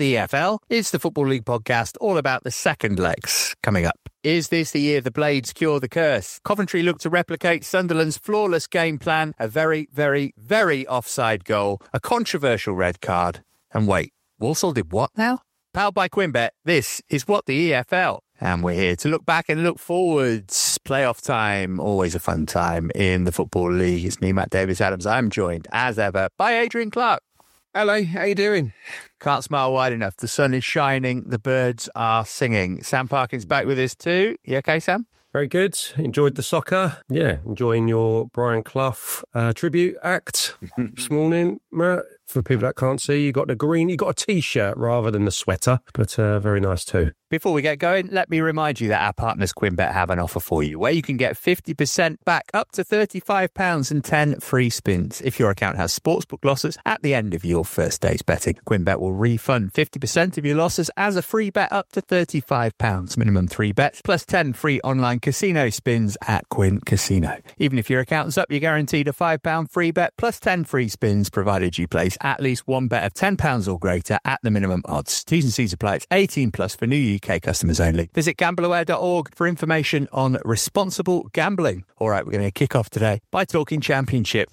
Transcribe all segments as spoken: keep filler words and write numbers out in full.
the E F L. It's the Football League podcast, all about the second legs. Coming up, is this the year the Blades cure the curse? Coventry look to replicate Sunderland's flawless game plan, a very, very, very offside goal, a controversial red card. And wait, Walsall did what now? Powered by QuinnBet, this is What the E F L. And we're here to look back and look forwards. Playoff time, always a fun time in the Football League. It's me, Matt Davis-Adams. I'm joined, as ever, by Adrian Clark. Hello, how you doing? Can't smile wide enough. The sun is shining. The birds are singing. Sam Parkin's back with us too. You okay, Sam? Very good. Enjoyed the soccer. Yeah, enjoying your Brian Clough uh, tribute act this morning, Matt. For people that can't see, you got the green, you got a T-shirt rather than the sweater, but uh, very nice too. Before we get going, let me remind you that our partners QuinnBet have an offer for you where you can get fifty percent back up to thirty-five pounds and ten free spins if your account has sportsbook losses at the end of your first day's betting. QuinnBet will refund fifty percent of your losses as a free bet up to thirty-five pounds. Minimum three bets plus ten free online casino spins at Quinn Casino. Even if your account's up, you're guaranteed a five pounds free bet plus ten free spins provided you place at least one bet of ten pounds or greater at the minimum odds. T's and C's apply. It's eighteen plus for new U K customers only. Visit gamble aware dot org for information on responsible gambling. All right, we're going to kick off today by talking Championship.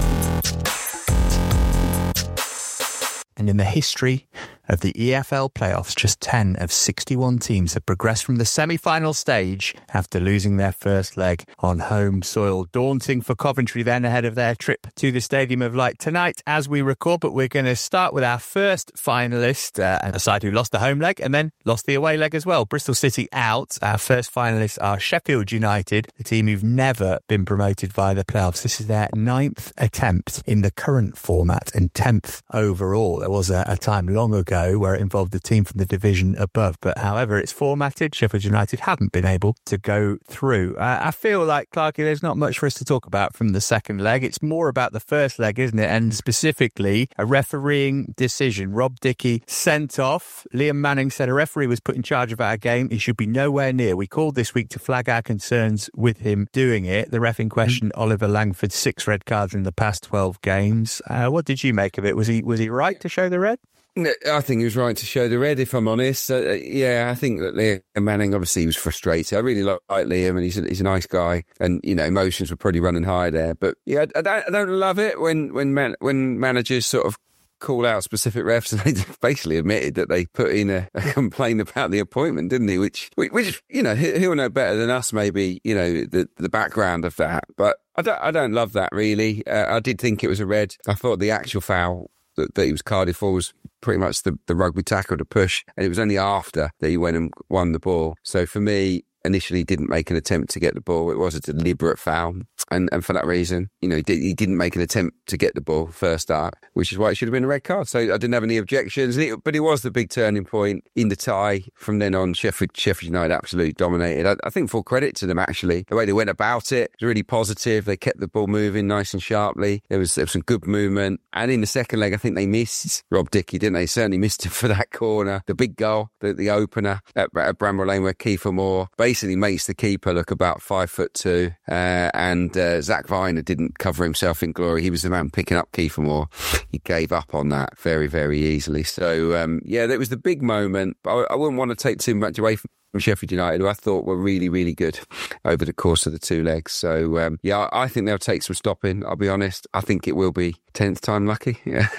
And in the history of the E F L playoffs, just ten of sixty-one teams have progressed from the semi-final stage after losing their first leg on home soil. Daunting for Coventry then ahead of their trip to the Stadium of Light tonight as we record, but we're going to start with our first finalist, uh, a side who lost the home leg and then lost the away leg as well. Bristol City out. Our first finalists are Sheffield United, the team who've never been promoted via the playoffs. This is their ninth attempt in the current format and tenth overall. There was a, a time long ago where it involved the team from the division above. But however it's formatted, Sheffield United haven't been able to go through. Uh, I feel like, Clarky, there's not much for us to talk about from the second leg. It's more about the first leg, isn't it? And specifically, a refereeing decision. Rob Dickie sent off. Liam Manning said a referee was put in charge of our game. He should be nowhere near. We called this week to flag our concerns with him doing it. The ref in question, mm-hmm. Oliver Langford, six red cards in the past twelve games. Uh, what did you make of it? Was he was he right to show the red? I think he was right to show the red, if I'm honest. Uh, yeah, I think that Liam Manning, obviously, was frustrated. I really like Liam, and he's a, he's a nice guy. And, you know, emotions were probably running high there. But, yeah, I, I, don't, I don't love it when when man, when managers sort of call out specific refs, and they basically admitted that they put in a, a complaint about the appointment, didn't he? Which, which you know, he'll know better than us, maybe, you know, the, the background of that. But I don't, I don't love that, really. Uh, I did think it was a red. I thought the actual foul that, that he was carded for was pretty much the, the rugby tackle to push, and it was only after that he went and won the ball. So for me, initially didn't make an attempt to get the ball. It was a deliberate foul. And and for that reason, you know, he, did, he didn't make an attempt to get the ball first start, which is why it should have been a red card. So I didn't have any objections. It, but it was the big turning point in the tie. From then on, Sheffield, Sheffield United absolutely dominated. I, I think full credit to them, actually. The way they went about it was really positive. They kept the ball moving nice and sharply. There was, there was some good movement. And in the second leg, I think they missed Rob Dickie, didn't they? Certainly missed him for that corner. The big goal, the, the opener at, at Bramwell Lane, where Kiefer Moore basically makes the keeper look about five foot two. Uh, and uh, Zach Viner didn't cover himself in glory. He was the man picking up Kiefer Moore. He gave up on that very, very easily. So, um, yeah, that was the big moment. But I, I wouldn't want to take too much away from from Sheffield United, who I thought were really, really good over the course of the two legs. So, um, yeah, I think they'll take some stopping, I'll be honest. I think it will be tenth time lucky.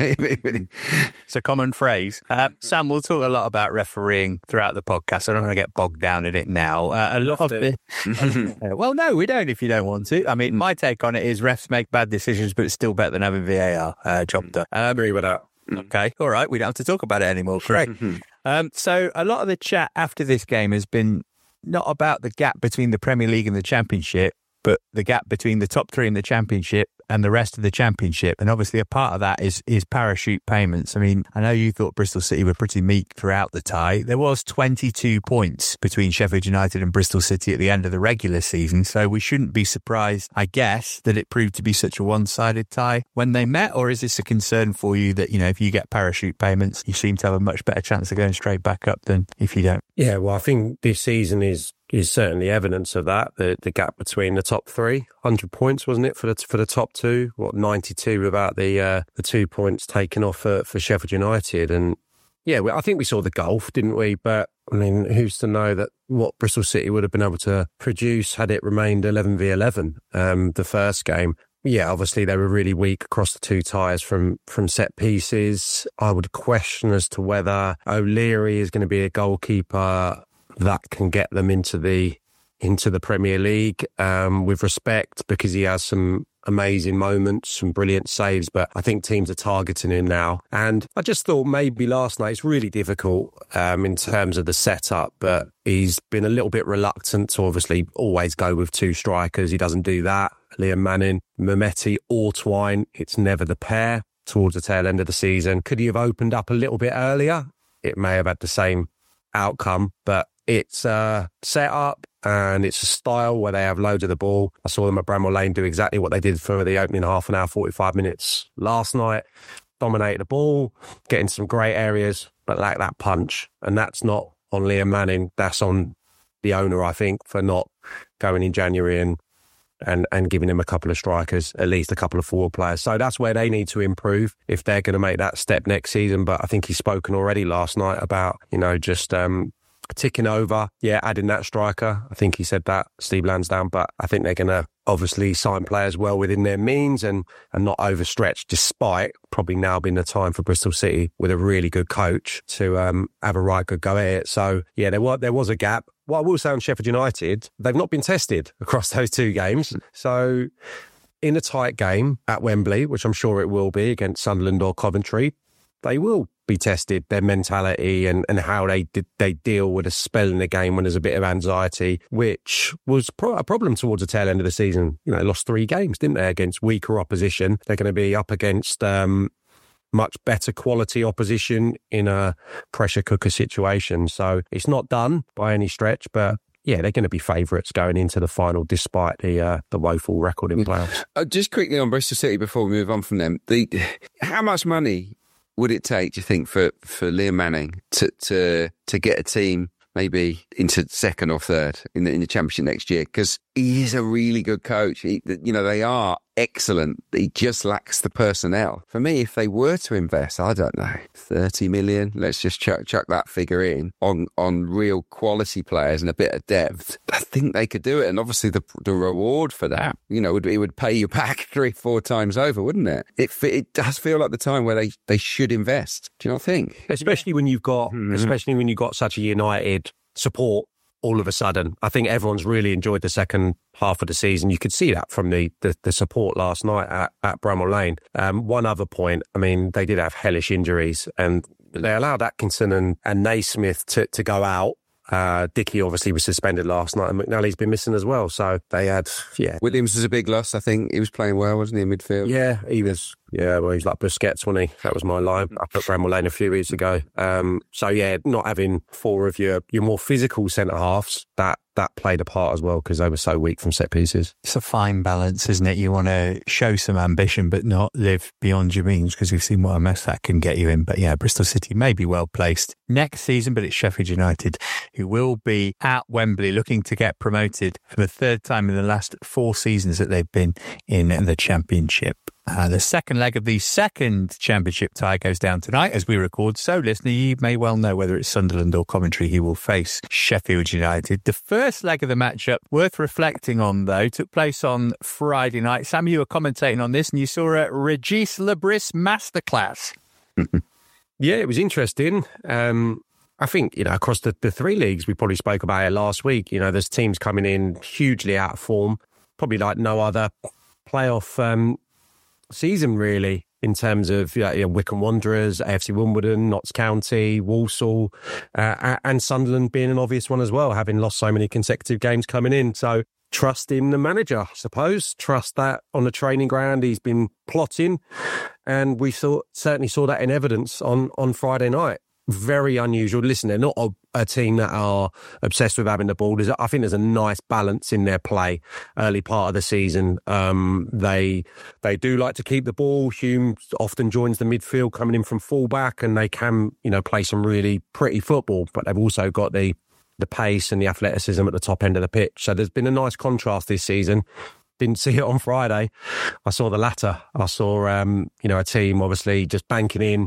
It's a common phrase. Uh, Sam, we'll talk a lot about refereeing throughout the podcast. I don't want to get bogged down in it now. Uh, a lot of it. uh, well, no, we don't if you don't want to. I mean, my take on it is refs make bad decisions, but it's still better than having V A R. Uh, job done. Um, agree with that. Okay, all right. We don't have to talk about it anymore. Great. um, so a lot of the chat after this game has been not about the gap between the Premier League and the Championship, but the gap between the top three in the Championship and the rest of the Championship. And obviously a part of that is is parachute payments. I mean, I know you thought Bristol City were pretty meek throughout the tie. There was twenty-two points between Sheffield United and Bristol City at the end of the regular season. So we shouldn't be surprised, I guess, that it proved to be such a one-sided tie when they met. Or is this a concern for you that, you know, if you get parachute payments, you seem to have a much better chance of going straight back up than if you don't? Yeah, well, I think this season is is certainly evidence of that. The the gap between the top three, one hundred points, wasn't it, for the for the top two? What, ninety-two without the uh, the two points taken off for, for Sheffield United. And yeah, well, I think we saw the gulf, didn't we? But I mean, who's to know that what Bristol City would have been able to produce had it remained eleven v eleven, um, the first game. Yeah, obviously they were really weak across the two ties from, from set pieces. I would question as to whether O'Leary is going to be a goalkeeper that can get them into the into the Premier League um, with respect, because he has some amazing moments, some brilliant saves, but I think teams are targeting him now. And I just thought maybe last night it's really difficult um, in terms of the setup, but he's been a little bit reluctant to obviously always go with two strikers. He doesn't do that. Liam Manning, Mehmeti or Twine, it's never the pair towards the tail end of the season. Could he have opened up a little bit earlier? It may have had the same outcome, but it's a set-up and it's a style where they have loads of the ball. I saw them at Bramall Lane do exactly what they did for the opening half an hour, forty-five minutes last night. Dominate the ball, get in some great areas, but lack that punch. And that's not on Liam Manning. That's on the owner, I think, for not going in January and and and giving him a couple of strikers, at least a couple of forward players. So that's where they need to improve if they're going to make that step next season. But I think he's spoken already last night about, you know, just um, ticking over, yeah, adding that striker. I think he said that, Steve Lansdowne, but I think they're going to obviously sign players well within their means and, and not overstretch, despite probably now being the time for Bristol City with a really good coach to um, have a right good go at it. So, yeah, there was, there was a gap. What I will say on Sheffield United, they've not been tested across those two games. So in a tight game at Wembley, which I'm sure it will be against Sunderland or Coventry, they will be tested, their mentality and, and how they did, they deal with a spell in the game when there's a bit of anxiety, which was pro- a problem towards the tail end of the season. You know, they lost three games, didn't they, against weaker opposition. They're going to be up against um, much better quality opposition in a pressure cooker situation. So it's not done by any stretch, but yeah, they're going to be favourites going into the final, despite the uh, the woeful record in playoffs. Uh, just quickly on Bristol City before we move on from them, the how much money would it take, do you think, for, for Liam Manning to, to to get a team maybe into second or third in the, in the Championship next year? Because he is a really good coach. He, you know, they are excellent. He just lacks the personnel. For me, if they were to invest, I don't know, thirty million, let's just chuck, chuck that figure in, on, on real quality players and a bit of depth, I think they could do it. And obviously the the reward for that, you know, would, it would pay you back three, four times over, wouldn't it? It it does feel like the time where they, they should invest. Do you not think? Especially when you've got, Mm-hmm. especially when you've got such a united support all of a sudden. I think everyone's really enjoyed the second half of the season. You could see that from the, the, the support last night at, at Bramall Lane. Um, one other point, I mean, they did have hellish injuries and they allowed Atkinson and, and Naismith to, to go out. Uh, Dickey obviously was suspended last night and McNally's been missing as well. So they had, yeah. Williams was a big loss, I think. He was playing well, wasn't he, in midfield? Yeah, he was. Yeah, well, he's like Busquets, wasn't he? That was my line up at Bramall Lane a few weeks ago. Um, so, yeah, not having four of your, your more physical centre-halves, that that played a part as well because they were so weak from set pieces. It's a fine balance, isn't it? You want to show some ambition but not live beyond your means, because we've seen what a mess that can get you in. But yeah, Bristol City may be well placed next season, but it's Sheffield United who will be at Wembley looking to get promoted for the third time in the last four seasons that they've been in the Championship. Uh, the second leg of the second Championship tie goes down tonight as we record. So, listener, you may well know whether it's Sunderland or Coventry who will face Sheffield United. The first leg of the matchup, worth reflecting on, though, took place on Friday night. Sam, you were commentating on this and you saw a Regis Lebris masterclass. Yeah, it was interesting. Um, I think, you know, across the, the three leagues, we probably spoke about it last week. You know, there's teams coming in hugely out of form, probably like no other playoff um season really, in terms of you know, Wycombe Wanderers, A F C Wimbledon, Notts County, Walsall, uh, and Sunderland being an obvious one as well, having lost so many consecutive games coming in. So trust in the manager, I suppose. Trust that on the training ground he's been plotting, and we saw certainly saw that in evidence on on Friday night. Very unusual. Listen, they're not a, a team that are obsessed with having the ball. There's, I think there's a nice balance in their play early part of the season. Um, they they do like to keep the ball. Hume often joins the midfield coming in from fullback, and they can, you know, play some really pretty football, but they've also got the the pace and the athleticism at the top end of the pitch. So there's been a nice contrast this season. Didn't see it on Friday. I saw the latter. I saw, um, you know, a team obviously just banking in,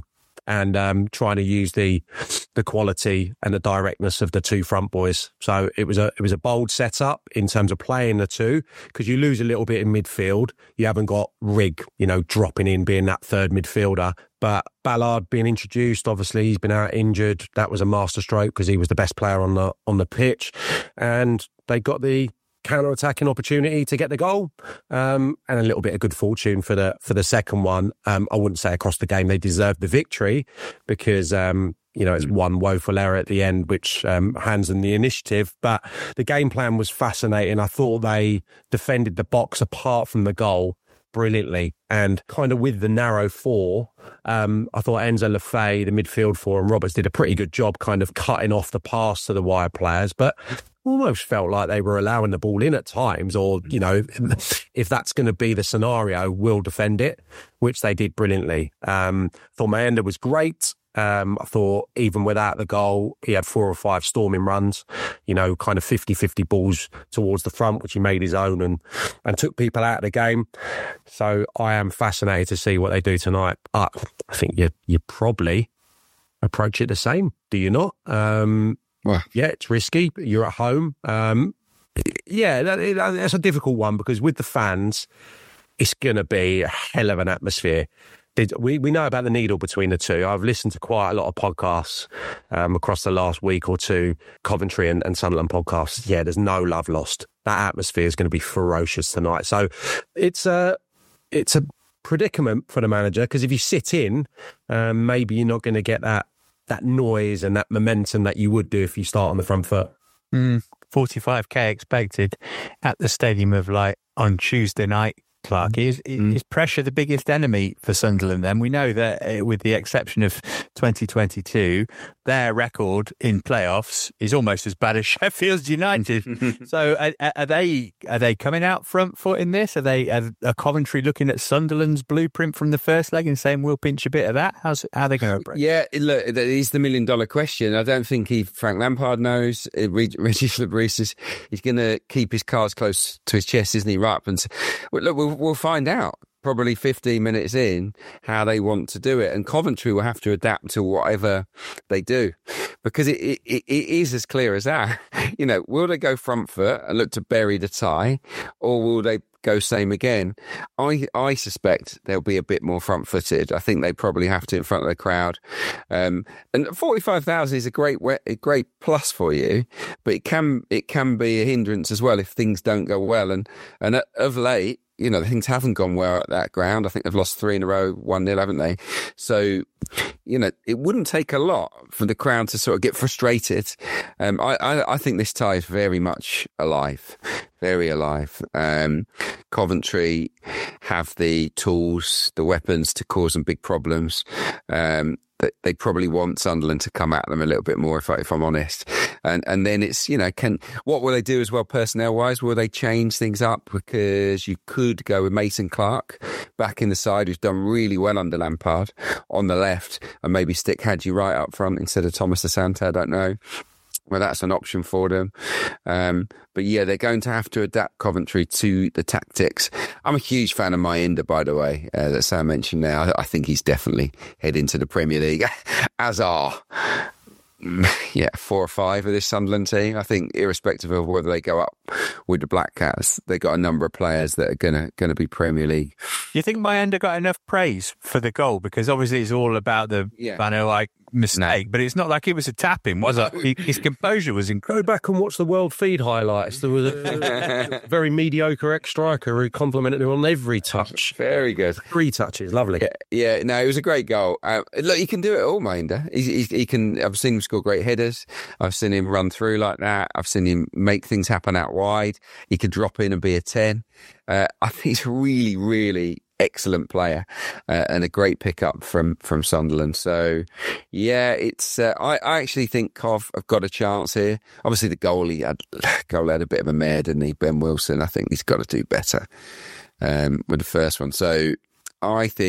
and um, trying to use the the quality and the directness of the two front boys. So it was a it was a bold setup in terms of playing the two, because you lose a little bit in midfield. You haven't got Rigg, you know, dropping in, being that third midfielder. But Ballard being introduced, obviously he's been out injured. That was a masterstroke because he was the best player on the on the pitch, and they got the counter-attacking opportunity to get the goal, um, and a little bit of good fortune for the for the second one. Um, I wouldn't say across the game they deserved the victory, because um, you know it's one woeful error at the end which um, hands them the initiative. But the game plan was fascinating. I thought they defended the box apart from the goal brilliantly, and kind of with the narrow four, um, I thought Enzo Le Fée, the midfield four, and Roberts did a pretty good job kind of cutting off the pass to the wide players, but almost felt like they were allowing the ball in at times, or, you know, if that's going to be the scenario, we'll defend it, which they did brilliantly. Um, thought Mayenda was great. Um, I thought even without the goal, he had four or five storming runs, you know, kind of fifty-fifty balls towards the front, which he made his own and, and took people out of the game. So I am fascinated to see what they do tonight. Uh, I think you you probably approach it the same, do you not? Um, well, yeah, it's risky. You're at home. Um, yeah, that, that's a difficult one, because with the fans, it's going to be a hell of an atmosphere. Did, we, we know about the needle between the two. I've listened to quite a lot of podcasts um, across the last week or two, Coventry and, and Sunderland podcasts. Yeah, there's no love lost. That atmosphere is going to be ferocious tonight. So it's a, it's a predicament for the manager, because if you sit in, um, maybe you're not going to get that that noise and that momentum that you would do if you start on the front foot. Mm, forty-five K expected at the Stadium of Light on Tuesday night. Clark, is, Mm. is pressure the biggest enemy for Sunderland then? We know that uh, with the exception of twenty twenty-two, their record in playoffs is almost as bad as Sheffield United. So are, are they are they coming out front foot in this? Are they are, are Coventry looking at Sunderland's blueprint from the first leg and saying we'll pinch a bit of that? How's how are they going to break? Yeah, look, that is the million dollar question. I don't think he Frank Lampard knows. Uh, Reg- Reggie Fabrice is he's going to keep his cards close to his chest, isn't he? Right up and s- well, look, we'll, we'll find out probably fifteen minutes in how they want to do it, and Coventry will have to adapt to whatever they do, because it, it, it is as clear as that. You know, will they go front foot and look to bury the tie, or will they go same again? I I suspect they'll be a bit more front footed. I think they probably have to in front of the crowd. Um, and forty-five thousand is a great a great plus for you, but it can it can be a hindrance as well if things don't go well. And and of late, you know, things haven't gone well at that ground. I think they've lost three in a row, one nil, haven't they? So, you know, it wouldn't take a lot for the crowd to sort of get frustrated. Um, I, I, I think this tie is very much alive, very alive. Um, Coventry have the tools, the weapons to cause them big problems. Um, That they probably want Sunderland to come at them a little bit more, if, I, if I'm honest. And and then it's, you know, can what will they do as well personnel-wise? Will they change things up? Because you could go with Mason Clark back in the side, who's done really well under Lampard, on the left, and maybe stick Hadji right up front instead of Thomas Asante. I don't know. Well, that's an option for them. Um, but yeah, they're going to have to adapt Coventry to the tactics. I'm a huge fan of Mayenda, by the way, uh, that Sam mentioned now. I, I think he's definitely heading to the Premier League, as are, yeah, four or five of this Sunderland team. I think irrespective of whether they go up with the Black Cats, they've got a number of players that are going to going to be Premier League. Do you think Mayenda got enough praise for the goal? Because obviously it's all about the Yeah. Van Eyck mistake, but it's not like it was a tap-in, was it? He- His composure was Go incredible. back and watch the World Feed highlights. There was a very mediocre ex-striker who complimented him on every touch. Very good. Three touches, lovely. Yeah, yeah, no, it was a great goal. Uh, look, he can do it all, Mayenda. He, he, he can. I've seen him score great headers. I've seen him run through like that. I've seen him make things happen out wide. He could drop in and be a ten. Uh, I think he's a really, really excellent player uh, and a great pickup from from Sunderland. So, yeah, it's. Uh, I, I actually think Cov have got a chance here. Obviously, the goalie had goalie had a bit of a mare, didn't he, Ben Wilson? I think he's got to do better um, with the first one. So, I think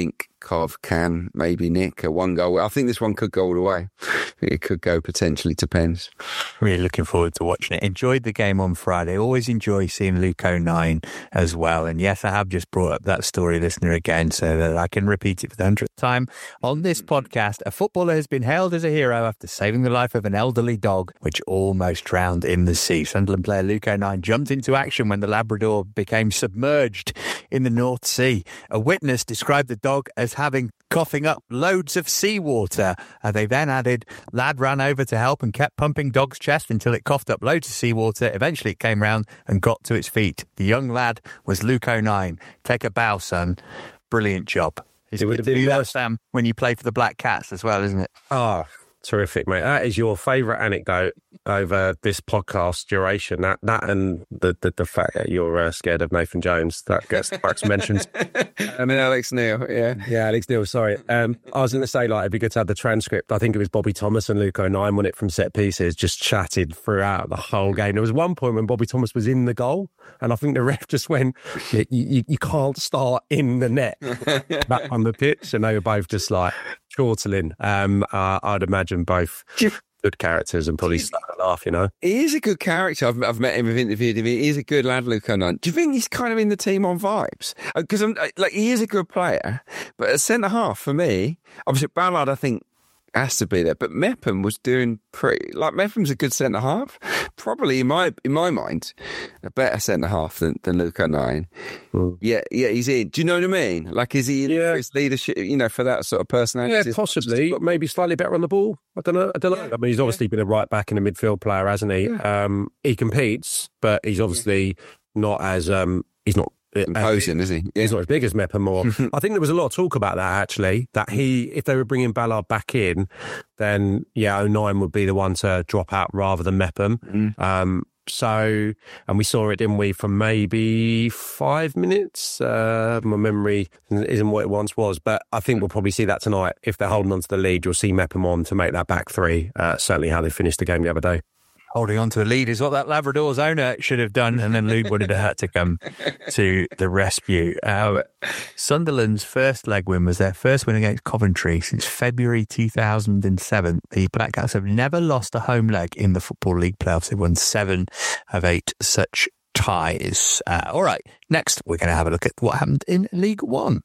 Barkov can maybe nick a one goal. I think this one could go all the way. It could go potentially to pens. Really looking forward to watching it. Enjoyed the game on Friday. Always enjoy seeing Luke O'Nien as well. And yes, I have just brought up that story, listener, again, so that I can repeat it for the hundredth time on this podcast. A footballer has been hailed as a hero after saving the life of an elderly dog, which almost drowned in the sea. Sunderland player Luke O'Nien jumped into action when the Labrador became submerged in the North Sea. A witness described the dog as having coughing up loads of seawater. Uh, they then added, lad ran over to help and kept pumping dog's chest until it coughed up loads of seawater. Eventually it came round and got to its feet. The young lad was Luke O'Nien. Take a bow, son. Brilliant job. It's it good to do that, Sam, when you play for the Black Cats as well, isn't it? Ah, oh, terrific, mate. That is your favourite anecdote over this podcast duration. That that and the the, the fact that you're uh, scared of Nathan Jones. That gets Max mentioned. I mean, Alex Neil, yeah. Yeah, Alex Neil, sorry. Um, I was going to say, like, it'd be good to have the transcript. I think it was Bobby Thomas and Luke O'Nien won it from set pieces, just chatted throughout the whole game. There was one point when Bobby Thomas was in the goal, and I think the ref just went, you, you, you can't start in the net back on the pitch. And they were both just like chortling. Um, uh, I'd imagine both good characters and probably start to laugh, you know. He is a good character. I've, I've met him, I've interviewed him. He is a good lad, Luke O'Nien. Do you think he's kind of in the team on vibes? Because I'm like, he is a good player, but at centre half for me, obviously Ballard, I think, has to be there. But Mepham was doing pretty. Like Mepham's a good centre half, probably in my in my mind, a better centre half than, than Luke O'Nien. Mm. Yeah, yeah, he's in. Do you know what I mean? Like, is he in yeah. for his leadership? You know, for that sort of personality. Yeah, possibly. But maybe slightly better on the ball. I don't know. I don't know. Yeah. I mean, he's obviously yeah. been a right back and a midfield player, hasn't he? Yeah. Um, he competes, but he's obviously yeah. not as um, he's not. Imposing, is he? Yeah. He's not as big as Mepham. Or I think there was a lot of talk about that, actually, that he, if they were bringing Ballard back in, then, yeah, O'Nien would be the one to drop out rather than Mepham. Mm. Um, so, and we saw it, didn't we, for maybe five minutes? Uh, my memory isn't what it once was, but I think we'll probably see that tonight. If they're holding on to the lead, you'll see Mepham on to make that back three. Uh, certainly how they finished the game the other day. Holding on to the lead is what that Labrador's owner should have done, and then Luke would have had to come to the rescue. Uh, Sunderland's first leg win was their first win against Coventry since February two thousand seven. The Black Cats have never lost a home leg in the Football League playoffs. They've won seven of eight such ties. Uh, all right, next we're going to have a look at what happened in League One,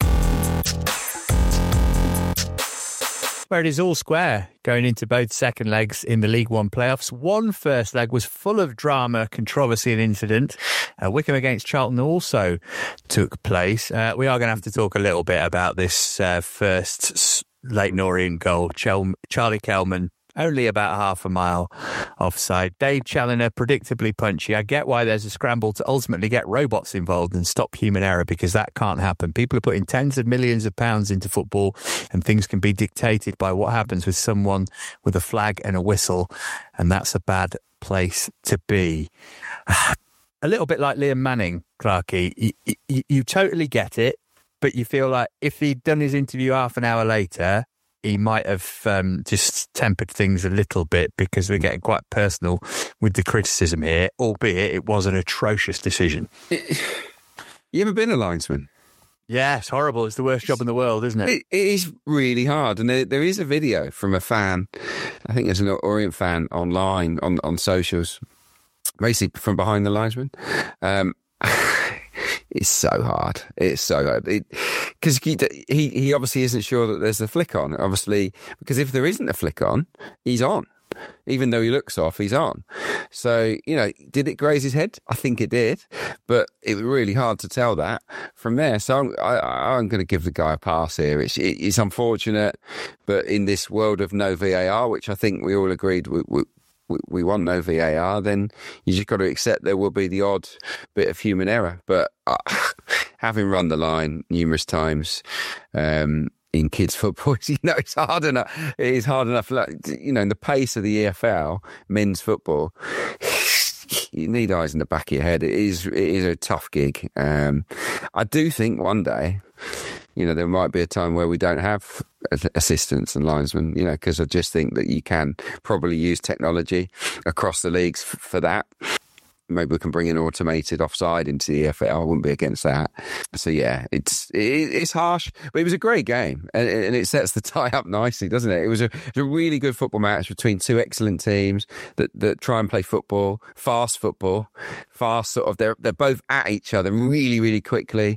where it is all square going into both second legs in the League One playoffs. One first leg was full of drama, controversy and incident. Uh, Wycombe against Charlton also took place. Uh, we are going to have to talk a little bit about this uh, first Leyton Orient goal. Chel- Charlie Kelman, only about half a mile offside. Dave Challinor, predictably punchy. I get why there's a scramble to ultimately get robots involved and stop human error, because that can't happen. People are putting tens of millions of pounds into football, and things can be dictated by what happens with someone with a flag and a whistle, and that's a bad place to be. A little bit like Liam Manning, Clarkey. You, you, you totally get it, but you feel like if he'd done his interview half an hour later, he might have um, just tempered things a little bit, because we're getting quite personal with the criticism here, albeit it was an atrocious decision. You ever been a linesman? Yeah, it's horrible. It's the worst job in the world, isn't it? It, it is really hard. And there, there is a video from a fan, I think there's an Orient fan online on, on socials, basically from behind the linesman. Um It's so hard. It's so hard. Because he, he he obviously isn't sure that there's a flick on, obviously, because if there isn't a flick on, he's on. Even though he looks off, he's on. So, you know, did it graze his head? I think it did. But it was really hard to tell that from there. So I'm, I, I'm going to give the guy a pass here. It's, it's unfortunate, but in this world of no V A R, which I think we all agreed we, we we want no V A R, then you just got to accept there will be the odd bit of human error. But uh, having run the line numerous times um, in kids' football, you know, it's hard enough. It is hard enough. Like, you know, in the pace of the E F L, men's football, you need eyes in the back of your head. It is, it is a tough gig. Um, I do think one day, you know, there might be a time where we don't have assistants and linesmen, you know, because I just think that you can probably use technology across the leagues f- for that. maybe we can bring an automated offside into the E F L. I wouldn't be against that. So yeah, it's it, it's harsh, but it was a great game, and, and it sets the tie up nicely, doesn't it? It was a, it was a really good football match between two excellent teams that, that try and play football, fast football, fast sort of. They're they're both at each other really, really quickly.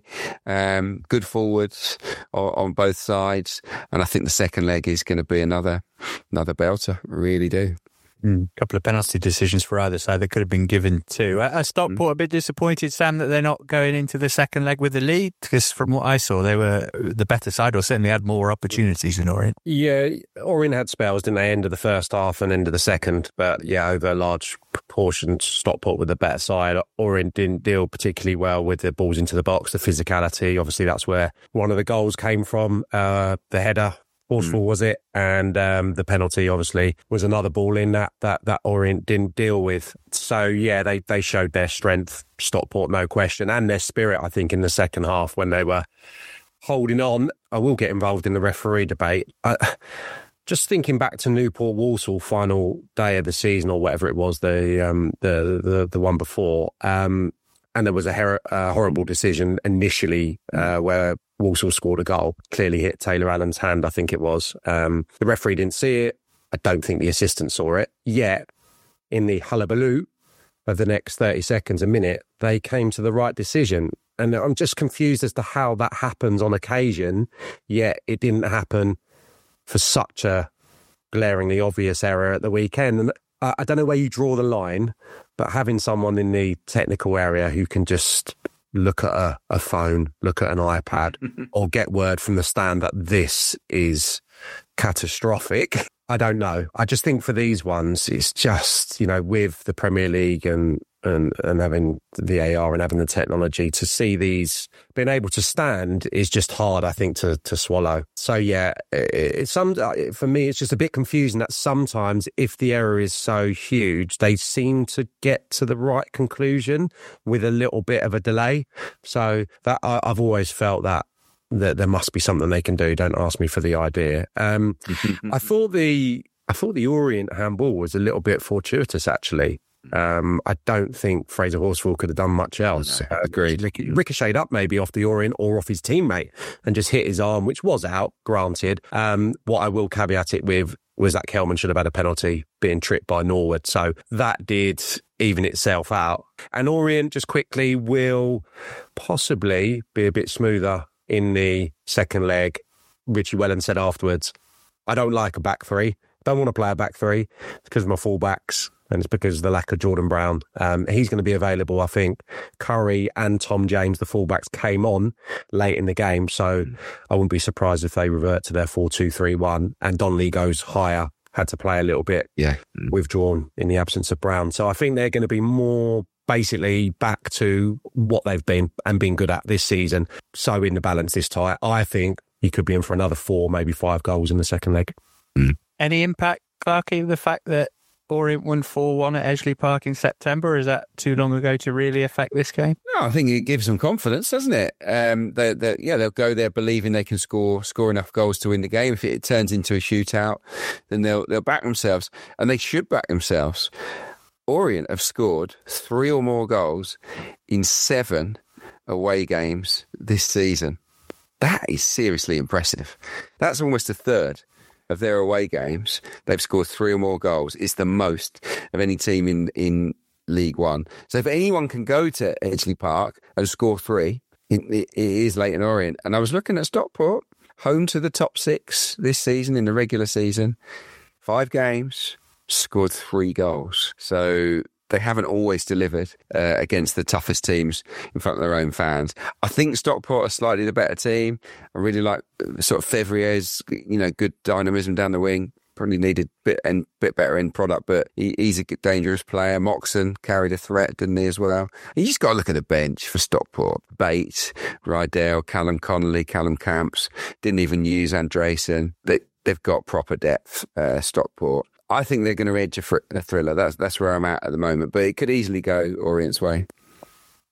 Um, good forwards on, on both sides, and I think the second leg is going to be another another belter. I really do. A couple of penalty decisions for either side that could have been given too. I, I Stockport a bit disappointed, Sam, that they're not going into the second leg with the lead, because from what I saw, they were the better side, or certainly had more opportunities than Orient. Yeah, Orient had spells, didn't they? End of the first half and end of the second, but yeah, over a large proportion, Stockport with the better side. Orient didn't deal particularly well with the balls into the box, the physicality. Obviously, that's where one of the goals came from, uh, the header. Forceful mm. was it, and um, the penalty obviously was another ball in that that that Orient didn't deal with. So yeah, they they showed their strength, Stockport, no question, and their spirit. I think in the second half when they were holding on. I will get involved in the referee debate. I, just thinking back to Newport Walsall final day of the season or whatever it was, the um the the, the one before. Um, And there was a her- uh, horrible decision initially uh, where Walsall scored a goal, clearly hit Taylor Allen's hand, I think it was. Um, the referee didn't see it. I don't think the assistant saw it. Yet, in the hullabaloo of the next thirty seconds, a minute, they came to the right decision. And I'm just confused as to how that happens on occasion, yet it didn't happen for such a glaringly obvious error at the weekend. And I, I don't know where you draw the line, but having someone in the technical area who can just look at a, a phone, look at an iPad, or get word from the stand that this is catastrophic, I don't know. I just think for these ones, it's just, you know, with the Premier League and and, and having the V A R and having the technology to see these being able to stand is just hard, I think, to to swallow. So yeah, it, it, some for me, it's just a bit confusing that sometimes if the error is so huge, they seem to get to the right conclusion with a little bit of a delay. So that I, I've always felt that that there must be something they can do. Don't ask me for the idea. Um, I thought the I thought the Orient handball was a little bit fortuitous, actually. Um, I don't think Fraser Horsfall could have done much else. No, agreed. Uh, ricocheted up maybe off the Orient or off his teammate and just hit his arm, which was out, granted. Um, what I will caveat it with was that Kelman should have had a penalty being tripped by Norwood. So that did even itself out. And Orient, just quickly, will possibly be a bit smoother in the second leg. Richie Wellen said afterwards, I don't like a back three. Don't want to play a back three. It's because of my fullbacks. And it's because of the lack of Jordan Brown. Um, he's going to be available, I think. Curry and Tom James, the fullbacks, came on late in the game. So mm. I wouldn't be surprised if they revert to their four two three one. And Donnelly goes higher, had to play a little bit yeah. mm. withdrawn in the absence of Brown. So I think they're going to be more basically back to what they've been and been good at this season. So in the balance this tie, I think he could be in for another four, maybe five goals in the second leg. Mm. Any impact, Clarky, the fact that Orient won four one at Edgeley Park in September? Is that too long ago to really affect this game? No, I think it gives them confidence, doesn't it? Um, they, they, yeah, they'll go there believing they can score score enough goals to win the game. If it turns into a shootout, then they'll they'll back themselves, and they should back themselves. Orient have scored three or more goals in seven away games this season. That is seriously impressive. That's almost a third of their away games. They've scored three or more goals. It's the most of any team in, in League One. So if anyone can go to Edgeley Park and score three, it, it is Leyton Orient. And I was looking at Stockport, home to the top six this season in the regular season. Five games, scored three goals. So they haven't always delivered uh, against the toughest teams in front of their own fans. I think Stockport are slightly the better team. I really like sort of Février's, you know, good dynamism down the wing. Probably needed a bit, and bit better end product, but he, he's a dangerous player. Moxon carried a threat, didn't he, as well? You just got to look at the bench for Stockport. Bates, Rydell, Callum Connolly, Callum Camps. Didn't even use Andresen. They, they've got proper depth, uh, Stockport. I think they're going to edge a, fr- a thriller. That's that's where I'm at at the moment. But it could easily go Orient's way.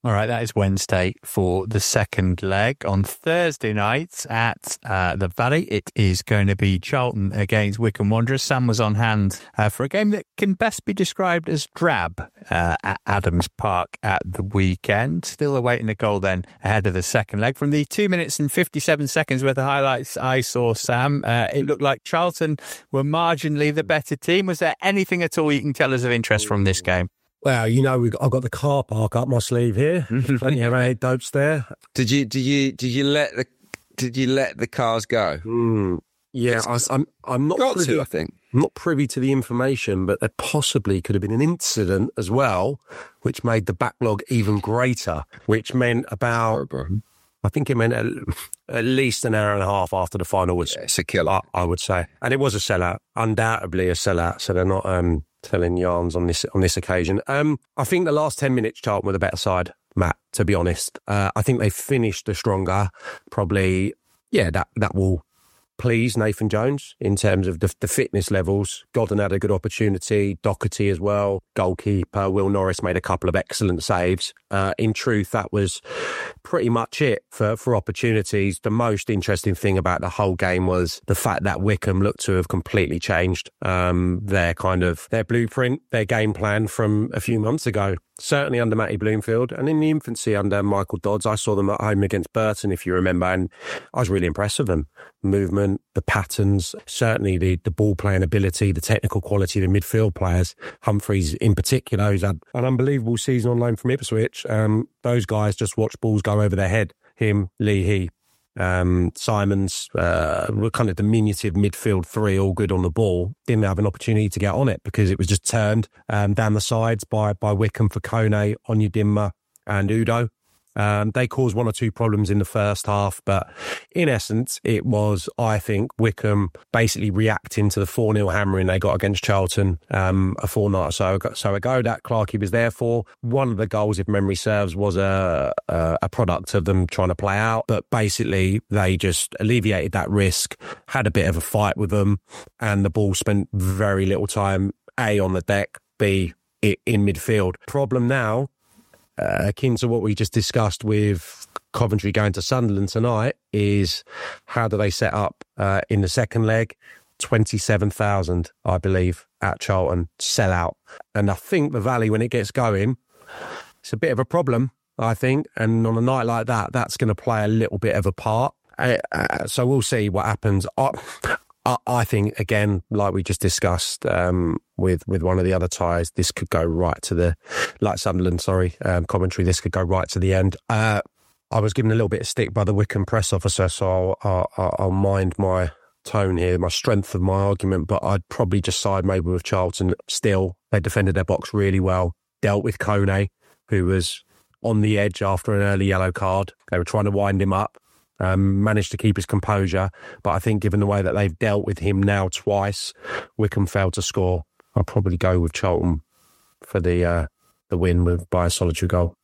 All right, that is Wednesday for the second leg. On Thursday night at uh, the Valley, it is going to be Charlton against Wycombe Wanderers. Sam was on hand uh, for a game that can best be described as drab uh, at Adams Park at the weekend. Still awaiting a goal then ahead of the second leg. From the two minutes and fifty-seven seconds worth of highlights I saw, Sam, uh, it looked like Charlton were marginally the better team. Was there anything at all you can tell us of interest from this game? Well, you know, we've got, I've got the car park up my sleeve here. Plenty of eight dopes there. Did you did you did you let the did you let the cars go? Mm, yeah, I, I'm I'm not Got privy, to, I think. I'm not privy to the information, but there possibly could have been an incident as well, which made the backlog even greater. Which meant about, I think it meant at, at least an hour and a half after the final was. Yeah, it's a killer, I, I would say, and it was a sellout, undoubtedly a sellout. So they're not um. telling yarns on this on this occasion. Um, I think the last ten minutes, Charlton were the better side, Matt, to be honest. Uh, I think they finished the stronger. Probably, yeah, that, that will please Nathan Jones in terms of the, the fitness levels. Godden had a good opportunity, Doherty as well, goalkeeper. Will Norris made a couple of excellent saves. Uh, in truth, that was pretty much it for, for opportunities. The most interesting thing about the whole game was the fact that Wycombe looked to have completely changed um, their kind of their blueprint, their game plan from a few months ago. Certainly under Matty Bloomfield and in the infancy under Michael Dodds. I saw them at home against Burton, if you remember, and I was really impressed with them. Movement, the patterns, certainly the, the ball playing ability, the technical quality of the midfield players. Humphreys in particular, who's had an unbelievable season on loan from Ipswich. Um, those guys just watch balls go over their head. Him, Leahy, Um, Simons, uh, were kind of diminutive midfield three, all good on the ball. Didn't have an opportunity to get on it because it was just turned um, down the sides by by Wycombe for Kone, Onyedinma and Udo. Um, they caused one or two problems in the first half, but in essence, it was, I think, Wycombe basically reacting to the four nil hammering they got against Charlton um, a fortnight or so ago, so ago that Clarkey was there for. One of the goals, if memory serves, was a, a, a product of them trying to play out, but basically they just alleviated that risk, had a bit of a fight with them, and the ball spent very little time, A, on the deck, B, in midfield. Problem now, Uh, akin to what we just discussed with Coventry going to Sunderland tonight, is how do they set up uh, in the second leg? twenty-seven thousand, I believe, at Charlton, sell out. And I think the Valley, when it gets going, it's a bit of a problem, I think. And on a night like that, that's going to play a little bit of a part. Uh, uh, so we'll see what happens. I, I, I think, again, like we just discussed um, with, with one of the other ties, this could go right to the, like Sunderland, sorry, um, Coventry, this could go right to the end. Uh, I was given a little bit of stick by the Wycombe press officer, so I'll, I'll, I'll mind my tone here, my strength of my argument, but I'd probably just side maybe with Charlton still. They defended their box really well, dealt with Kone, who was on the edge after an early yellow card. They were trying to wind him up. Um, managed to keep his composure, but I think given the way that they've dealt with him now twice, Wycombe failed to score. I'll probably go with Charlton for the uh, the win with by a solitary goal.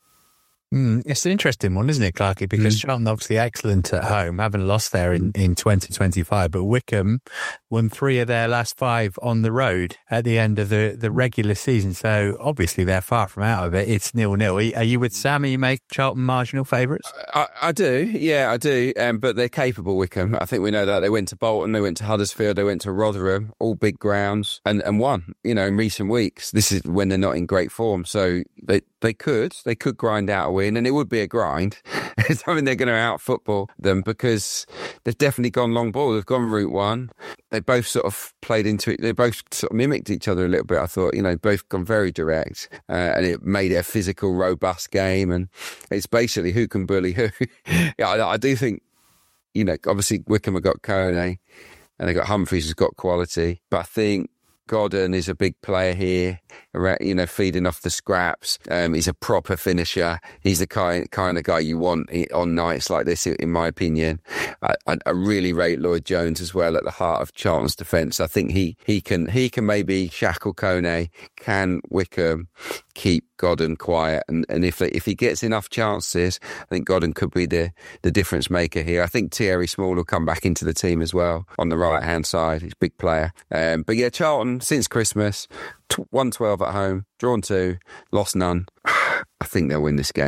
Mm, it's an interesting one, isn't it, Clarky? Because mm. Charlton obviously excellent at home, haven't lost there in, in twenty twenty-five, but Wycombe won three of their last five on the road at the end of the, the regular season. So obviously they're far from out of it. It's nil-nil. Are you with Sam? Are you make Charlton marginal favourites? I, I do, yeah, I do. Um, but they're capable, Wycombe. I think we know that. They went to Bolton, they went to Huddersfield, they went to Rotherham, all big grounds, and, and won, you know, in recent weeks. This is when they're not in great form. So they, they could, they could grind out a win, and it would be a grind. I mean, they're going to out-football them because they've definitely gone long ball. They've gone route one. They both sort of played into it. They both sort of mimicked each other a little bit, I thought. You know, both gone very direct, uh, and it made it a physical, robust game. And it's basically who can bully who. yeah, I, I do think, you know, obviously Wycombe have got Kone and they've got Humphreys who's got quality. But I think Godden is a big player here, you know, feeding off the scraps. Um, he's a proper finisher. He's the kind kind of guy you want on nights like this, in my opinion. I, I, I really rate Lloyd Jones as well at the heart of Charlton's defence. I think he he can he can maybe shackle Kone. Can Wycombe keep Godden quiet? And, and if if he gets enough chances, I think Godden could be the, the difference maker here. I think Thierry Small will come back into the team as well on the right hand side. He's a big player. Um, but yeah, Charlton since Christmas, one twelve at home, drawn two, lost none. I think they'll win this game.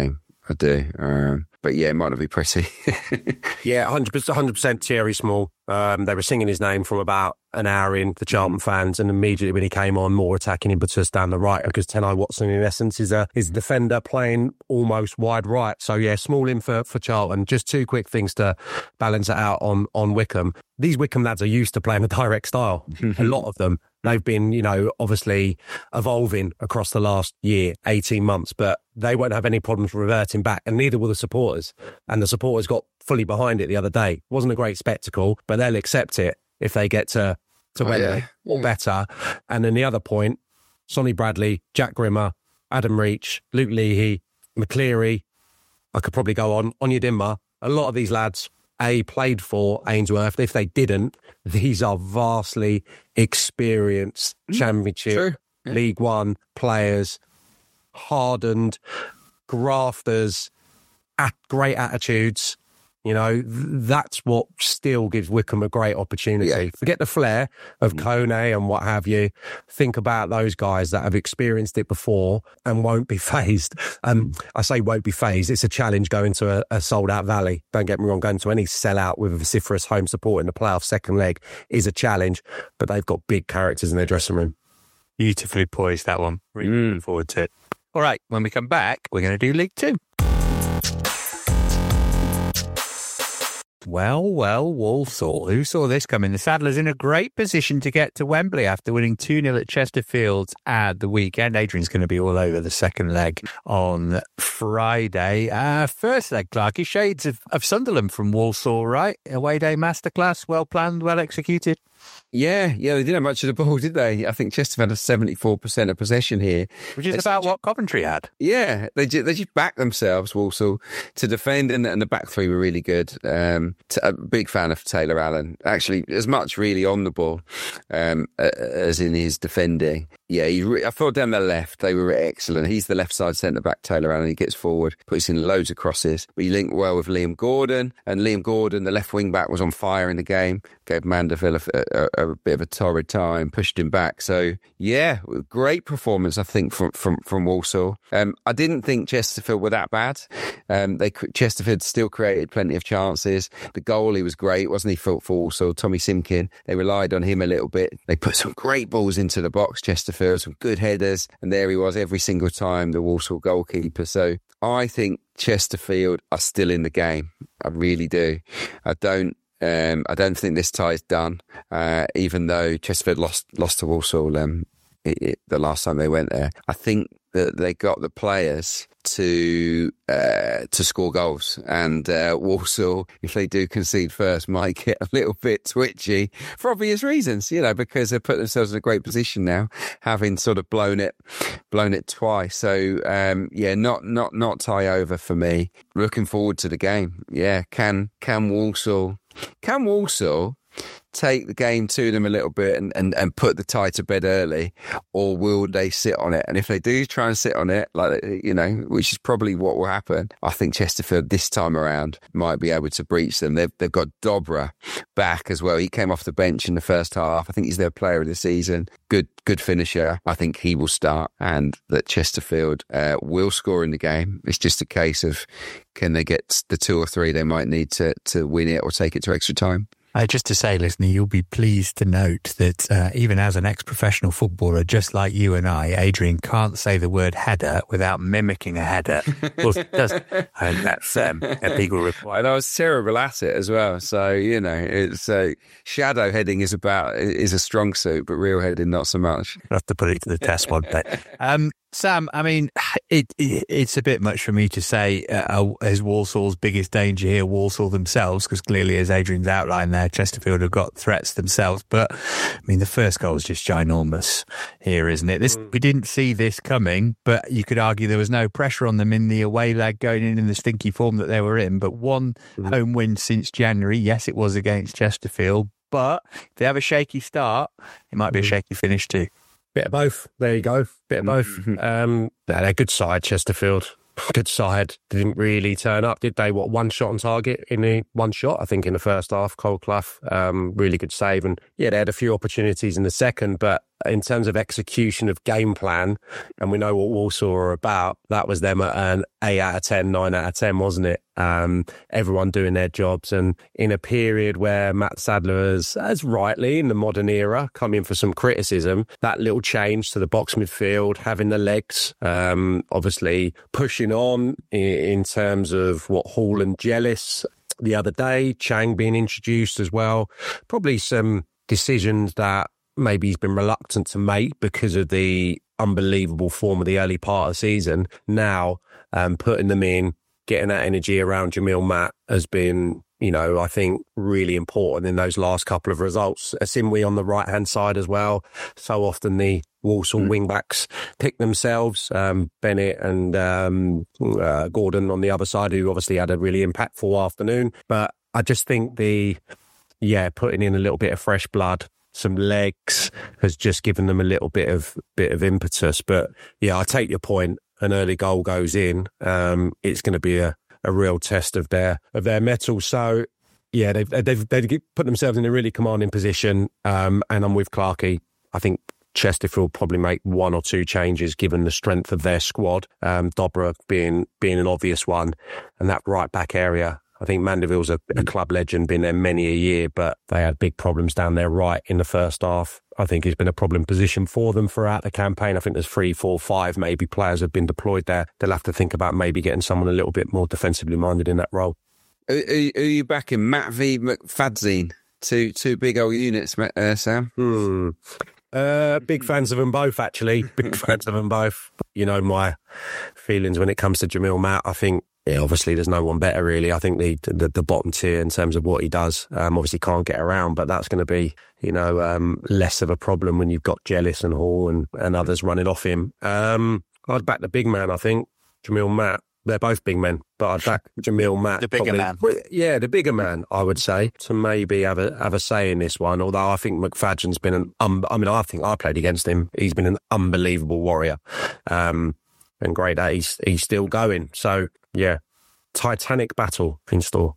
I do. Um, but yeah, it might not be pretty. Yeah, one hundred percent, one hundred percent Thierry Small. Um, they were singing his name from about an hour in, the Charlton fans, and immediately when he came on, more attacking impetus down the right, because Tenai Watson, in essence, is a is a defender playing almost wide right. So yeah, Small in for, for Charlton. Just two quick things to balance it out on, on Wickham. These Wickham lads are used to playing a direct style. A lot of them. They've been, you know, obviously evolving across the last year, eighteen months, but they won't have any problems reverting back, and neither will the supporters. And the supporters got fully behind it the other day. It wasn't a great spectacle, but they'll accept it if they get to, to Oh, Wembley yeah. or better. And then the other point, Sonny Bradley, Jack Grimmer, Adam Reach, Luke Leahy, McCleary, I could probably go on, Onyedinma. A lot of these lads, A, played for Ainsworth. If they didn't, these are vastly experienced Championship, True. Yeah. League One players, hardened, grafters, at great attitudes. You know, th- that's what still gives Wickham a great opportunity. Yeah. Forget the flair of Kone and what have you. Think about those guys that have experienced it before and won't be fazed. Um, I say won't be fazed. It's a challenge going to a, a sold-out Valley. Don't get me wrong, going to any sellout with a vociferous home support in the playoff second leg is a challenge, but they've got big characters in their dressing room. Beautifully poised, that one. Really Mm. looking forward to it. All right, when we come back, we're going to do League Two. Well, well, Walsall. Who saw this coming? The Saddlers in a great position to get to Wembley after winning two nil at Chesterfield at the weekend. Adrian's going to be all over the second leg on Friday. Uh, first leg, Clarky, shades of, of Sunderland from Walsall, right? Away day masterclass, well planned, well executed. Yeah, yeah, they didn't have much of the ball, did they? I think Chesterfield had a seventy-four percent of possession here. Which is It's about such- what Coventry had. Yeah, they just, they just backed themselves, Walsall, to defend, and, and the back three were really good. Um, t- a big fan of Taylor Allen, actually, as much really on the ball um, as in his defending. Yeah, he re- I thought down the left, they were excellent. He's the left side centre back, Taylor Allen. He gets forward, puts in loads of crosses. But he linked well with Liam Gordon, and Liam Gordon, the left wing back, was on fire in the game. Gave Mandeville a, a, a bit of a torrid time, pushed him back. So yeah, great performance, I think, from from from Walsall. Um, I didn't think Chesterfield were that bad. Um, they Chesterfield still created plenty of chances. The goalie was great, wasn't he? For, for Walsall, Tommy Simkin. They relied on him a little bit. They put some great balls into the box. Chesterfield, some good headers, and there he was every single time, the Walsall goalkeeper. So I think Chesterfield are still in the game. I really do. I don't. Um, I don't think this tie is done, uh, even though Chesterfield lost lost to Walsall um, it, it, the last time they went there. I think that they got the players to uh, to score goals, and uh, Walsall, if they do concede first, might get a little bit twitchy for obvious reasons, you know, because they've put themselves in a great position now, having sort of blown it, blown it twice. So um, yeah, not not not tie over for me. Looking forward to the game. Yeah, can can Walsall. Can Walsall take the game to them a little bit and, and, and put the tie to bed early, or will they sit on it? And if they do try and sit on it, like, you know, which is probably what will happen, I think Chesterfield this time around might be able to breach them. They've, they've got Dobra back as well. He came off the bench in the first half. I think he's their player of the season. Good, good finisher. I think he will start, and that Chesterfield uh, will score in the game. It's just a case of, can they get the two or three they might need to, to win it or take it to extra time? Uh, just to say, listener, you'll be pleased to note that uh, even as an ex-professional footballer, just like you and I, Adrian can't say the word header without mimicking a header. Of course, it does. And that's um, a big report. And I was terrible at it as well. So, you know, it's uh, shadow heading is about is a strong suit, but real heading not so much. I'll have to put it to the test one day. Um, Sam, I mean, it, it it's a bit much for me to say uh, is Walsall's biggest danger here Walsall themselves, because clearly, as Adrian's outlined there, Chesterfield have got threats themselves. But, I mean, the first goal is just ginormous here, isn't it? This we didn't see this coming, but you could argue there was no pressure on them in the away leg going in in the stinky form that they were in. But one mm-hmm. home win since January. Yes, it was against Chesterfield, but if they have a shaky start, it might be a shaky finish too. Bit of both. There you go. Bit of both. Mm-hmm. Um, they're a good side, Chesterfield. Good side. They didn't really turn up, did they? What, one shot on target in the one shot, I think, in the first half. Cole Clough, um, really good save. And yeah, they had a few opportunities in the second, but in terms of execution of game plan, and we know what Walsall are about, that was them at an eight out of ten, nine out of ten, wasn't it? Um, everyone doing their jobs. And in a period where Matt Sadler has, has rightly, in the modern era, come in for some criticism, that little change to the box midfield, having the legs, um, obviously pushing on in, in terms of what Hall and Jellis the other day, Chang being introduced as well, probably some decisions that maybe he's been reluctant to make because of the unbelievable form of the early part of the season. Now, um, putting them in, getting that energy around Jamil Matt has been, you know, I think really important in those last couple of results. Asimwe on the right-hand side as well. So often the Walsall mm. wing-backs pick themselves, um, Bennett and um, uh, Gordon on the other side, who obviously had a really impactful afternoon. But I just think the, yeah, putting in a little bit of fresh blood, some legs, has just given them a little bit of bit of impetus. But yeah, I take your point. An early goal goes in, um, it's going to be a, a real test of their of their mettle. So yeah, they've they've they've put themselves in a really commanding position. Um, and I'm with Clarkey. I think Chesterfield probably make one or two changes given the strength of their squad. Um, Dobra being being an obvious one, and that right back area. I think Mandeville's a, a club legend, been there many a year, but they had big problems down there right in the first half. I think it's been a problem position for them throughout the campaign. I think there's three, four, five maybe players have been deployed there. They'll have to think about maybe getting someone a little bit more defensively minded in that role. Are, are, are you backing Matt v McFadzine? Two, two big old units, uh, Sam? Hmm. Uh, big fans of them both, actually. Big fans of them both. You know my feelings when it comes to Jamil Matt. I think, yeah, obviously there's no one better, really. I think the the, the bottom tier in terms of what he does, um, obviously can't get around, but that's going to be, you know, um, less of a problem when you've got Jellis and Hall and, and others running off him. Um, I'd back the big man, I think, Jamil Matt. They're both big men, but I'd back Jamil Matt. The bigger probably, man. Yeah, the bigger man, I would say, to maybe have a have a say in this one. Although I think McFadden's been an, um, I mean, I think I played against him. He's been an unbelievable warrior. Um, and great that he's, he's still going. So, yeah, Titanic battle in store.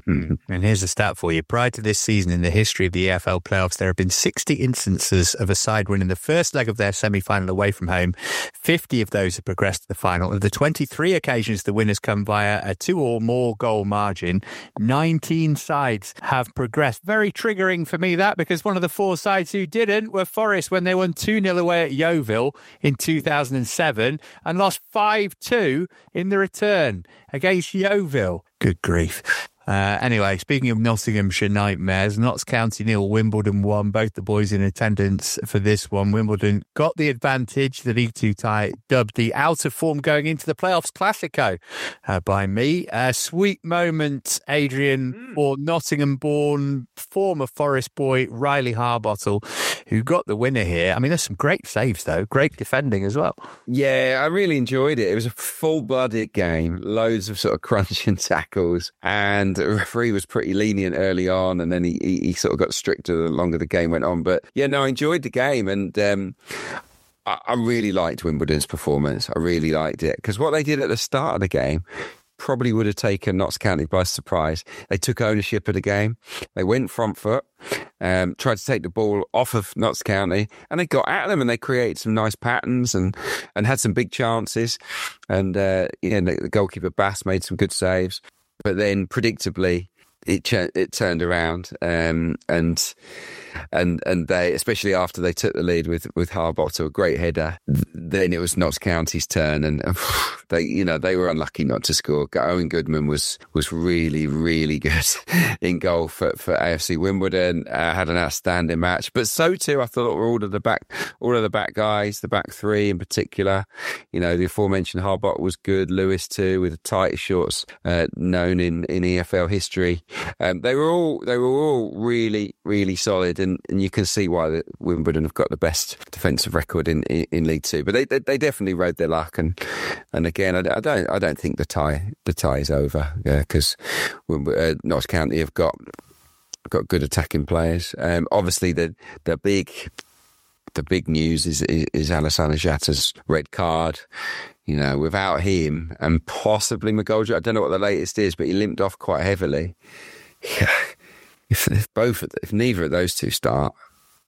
And here's a stat for you. Prior to this season, in the history of the E F L playoffs, there have been sixty instances of a side winning the first leg of their semi-final away from home. fifty of those have progressed to the final. Of the twenty-three occasions the winners come via a two or more goal margin, nineteen sides have progressed. Very triggering for me, that, because one of the four sides who didn't were Forest when they won two nil away at Yeovil in two thousand seven and lost five two in the return against Yeovil. Good grief. Uh, anyway, speaking of Nottinghamshire nightmares, Notts County nil, Wimbledon won. Both the boys in attendance for this one. Wimbledon got the advantage. The League Two tie, dubbed the out of form going into the playoffs Classico uh, by me. A sweet moment, Adrian, mm. for Nottingham-born former Forest boy Riley Harbottle, who got the winner here. I mean, there's some great saves, though. Great defending as well. Yeah, I really enjoyed it. It was a full-blooded game. Loads of sort of crunching tackles. And the referee was pretty lenient early on, and then he, he, he sort of got stricter the longer the game went on. But yeah, no, I enjoyed the game, and um, I, I really liked Wimbledon's performance. I really liked it, because what they did at the start of the game probably would have taken Notts County by surprise. They took ownership of the game. They went front foot, um, tried to take the ball off of Notts County, and they got at them, and they created some nice patterns and, and had some big chances. And uh, yeah, the, the goalkeeper Bass made some good saves. But then, predictably, it ch- it turned around, um, and and and they, especially after they took the lead with with Harbottle, a great header. Then it was Notts County's turn, and uh, they, you know, they were unlucky not to score. Owen Goodman was was really really good in goal for, for A F C Wimbledon. Uh, had an outstanding match, but so too I thought were all of the back all of the back guys, the back three in particular. You know, the aforementioned Harbottle was good. Lewis too, with the tightest shorts uh, known in, in E F L history. Um, they were all they were all really really solid, and, and you can see why the Wimbledon have got the best defensive record in, in, in League Two. But they, they they definitely rode their luck, and and again, I, I don't I don't think the tie the tie is over, because uh, Notts County have got got good attacking players. Um, obviously, the the big the big news is is, is Alassane Jatta's red card. You know, without him and possibly McGoldrick, I don't know what the latest is, but he limped off quite heavily. Yeah. If, if both, if neither of those two start,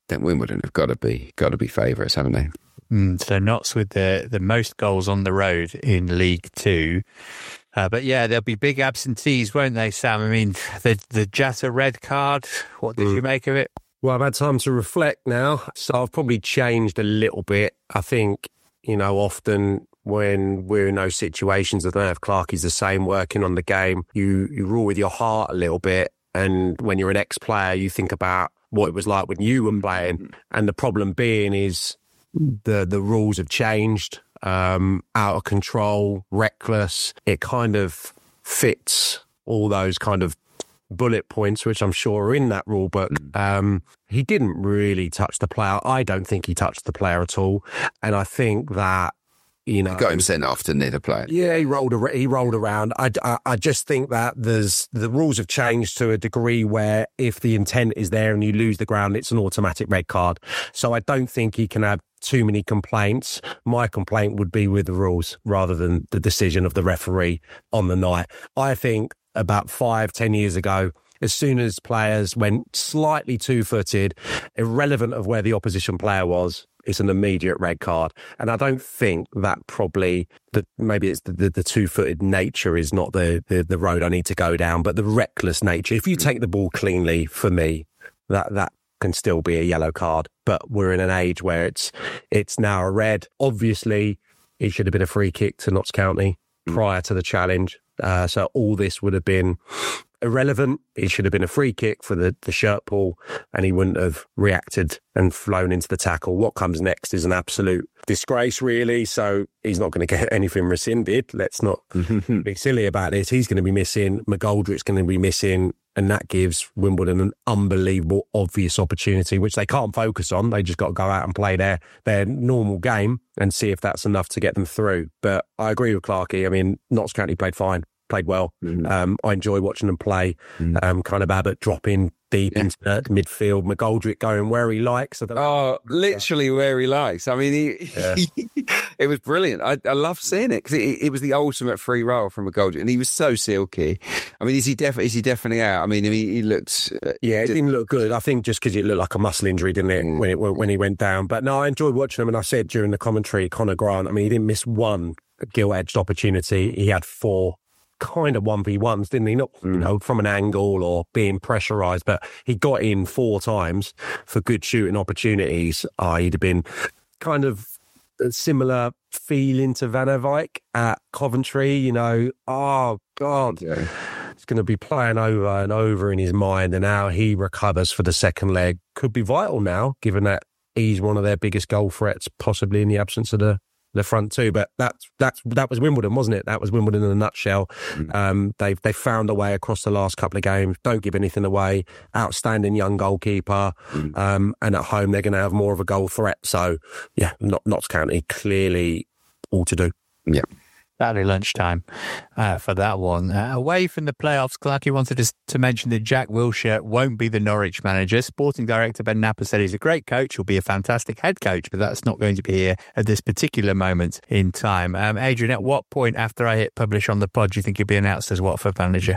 then Wimbledon have got to be got to be favourites, haven't they? Mm, so Notts with the, the most goals on the road in League Two. Uh, but yeah, there'll be big absentees, won't they, Sam? I mean, the the Jata red card, what did mm. you make of it? Well, I've had time to reflect now, so I've probably changed a little bit. I think, you know, often when we're in those situations, I don't know if Clarkie's the same, working on the game, you, you rule with your heart a little bit. And when you're an ex-player, you think about what it was like when you were playing. And the problem being is the the rules have changed, um, out of control, reckless. It kind of fits all those kind of bullet points, which I'm sure are in that rule book. Um, he didn't really touch the player. I don't think he touched the player at all. And I think that, you know, he got him sent off, didn't he, the player? Yeah, he rolled. Ar- he rolled around. I, I, I just think that there's the rules have changed to a degree where if the intent is there and you lose the ground, it's an automatic red card. So I don't think he can have too many complaints. My complaint would be with the rules rather than the decision of the referee on the night. I think about five, ten years ago, as soon as players went slightly two-footed, irrelevant of where the opposition player was, it's an immediate red card. And I don't think that probably, that maybe it's the, the, the two-footed nature is not the, the, the road I need to go down, but the reckless nature. If you take the ball cleanly, for me, that that can still be a yellow card. But we're in an age where it's it's now a red. Obviously, it should have been a free kick to Notts County prior to the challenge. Uh, so all this would have been irrelevant. It should have been a free kick for the, the shirt pull, and he wouldn't have reacted and flown into the tackle. What comes next is an absolute disgrace, really. So he's not going to get anything rescinded. Let's not be silly about this. He's going to be missing. McGoldrick's going to be missing. And that gives Wimbledon an unbelievable, obvious opportunity, which they can't focus on. They just got to go out and play their, their normal game and see if that's enough to get them through. But I agree with Clarkie. I mean, Notts County played fine, played well. Mm-hmm. Um, I enjoy watching them play. Mm-hmm. Um, kind of Abbott dropping deep yeah. into the midfield, McGoldrick going where he likes. I don't oh, know. literally where he likes. I mean, he, yeah. he, it was brilliant. I, I love seeing it because it, it was the ultimate free roll from McGoldrick, and he was so silky. I mean, is he definitely is he definitely out? I mean, he, he looked uh, yeah, it didn't look good. I think just because it looked like a muscle injury, didn't it, mm. when it when he went down? But no, I enjoyed watching him, and I said during the commentary, Conor Grant. I mean, he didn't miss one gilt-edged opportunity. He had four. Kind of one v ones, didn't he? Not, you know, from an angle or being pressurised, but he got in four times for good shooting opportunities. Oh, he'd have been kind of a similar feeling to Van Eyck at Coventry, you know. Oh, God. Yeah. It's going to be playing over and over in his mind, and how he recovers for the second leg could be vital now, given that he's one of their biggest goal threats, possibly in the absence of the the front two. But that's that's that was Wimbledon, wasn't it? That was Wimbledon in a nutshell. Mm. Um, they've they found a way across the last couple of games. Don't give anything away. Outstanding young goalkeeper. Mm. Um, and at home they're going to have more of a goal threat. So yeah, not Notts County clearly all to do. Yeah. Saturday lunchtime uh, for that one. Uh, away from the playoffs, Clarkie wanted us to mention that Jack Wilshere won't be the Norwich manager. Sporting director Ben Napper said he's a great coach, will be a fantastic head coach, but that's not going to be here at this particular moment in time. Um, Adrian, at what point after I hit publish on the pod do you think he'll be announced as Watford manager?